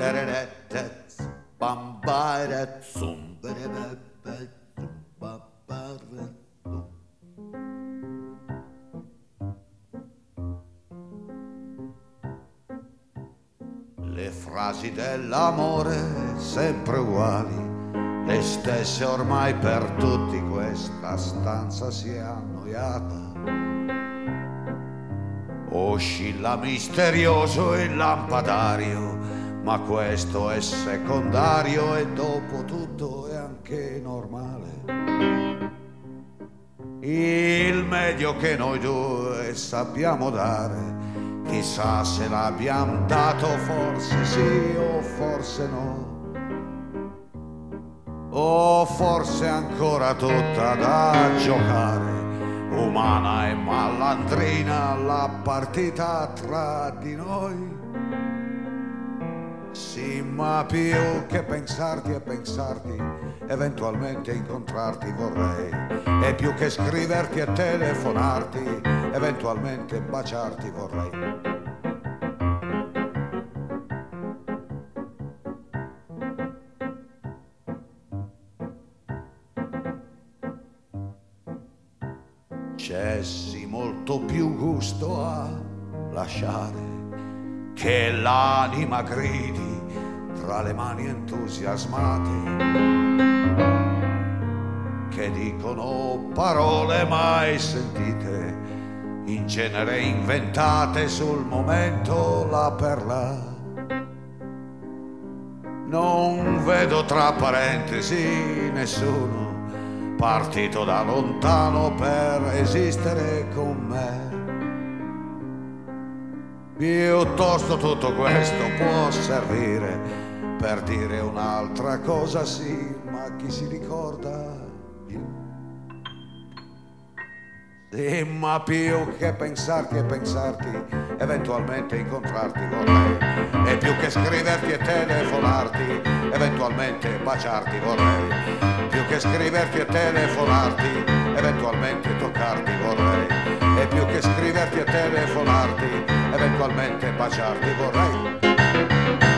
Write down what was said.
Le frasi dell'amore sempre uguali, le stesse ormai per tutti, questa stanza si è annoiata. Oscilla misterioso il lampadario, ma questo è secondario e dopo tutto è anche normale. Il meglio che noi due sappiamo dare, chissà se l'abbiamo dato, forse sì o forse no. O forse ancora tutta da giocare, umana e malandrina la partita tra di noi. Sì, ma più che pensarti e pensarti, eventualmente incontrarti vorrei, e più che scriverti e telefonarti, eventualmente baciarti vorrei. C'è sì molto più gusto a lasciare che l'anima gridi tra le mani entusiasmate che dicono parole mai sentite, in genere inventate sul momento là per là. Non vedo tra parentesi nessuno partito da lontano per esistere con me. Piuttosto tutto questo può servire per dire un'altra cosa, sì, ma chi si ricorda più? Sì, ma più che pensarti e pensarti, eventualmente incontrarti vorrei, e più che scriverti e telefonarti, eventualmente baciarti vorrei. Più che scriverti e telefonarti, eventualmente toccarti vorrei, e più che scriverti e telefonarti, eventualmente baciarti vorrei.